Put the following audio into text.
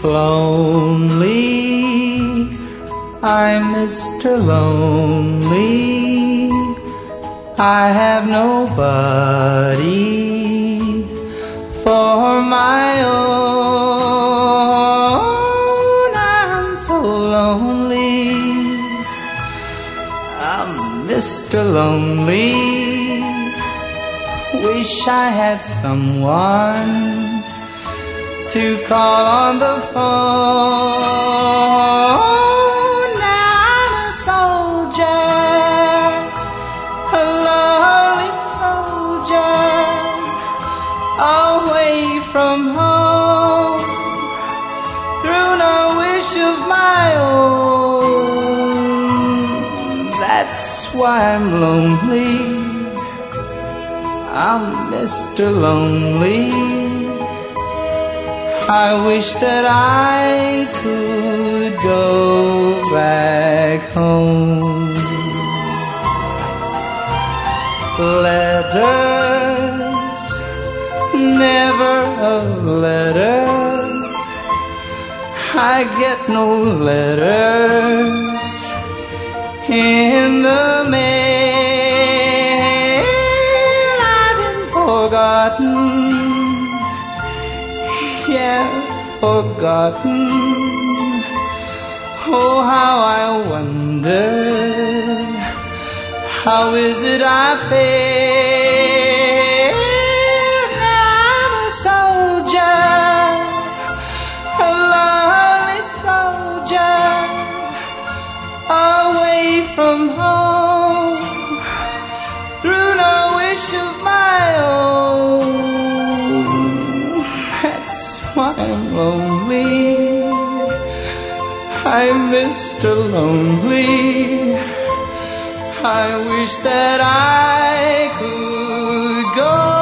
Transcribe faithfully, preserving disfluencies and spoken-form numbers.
lonely, I'm Mister Lonely. I have nobody for my own. I'm so lonely, I'm Mister Lonely. Wish I had someone to call on the phone. Now I'm a soldier, a lonely soldier, away from home, through no wish of my own. That's why I'm lonely, I'm Mister Lonely. I wish that I could go back home. Letters, never a letter. I get no letters in the mail. I've been forgotten, yeah, forgotten. Oh, how I wonder, how is it I feel? Now I'm a soldier, a lonely soldier, away from home, through no wish of my own. That's why I'm lonely, I'm Mister Lonely. I wish that I could go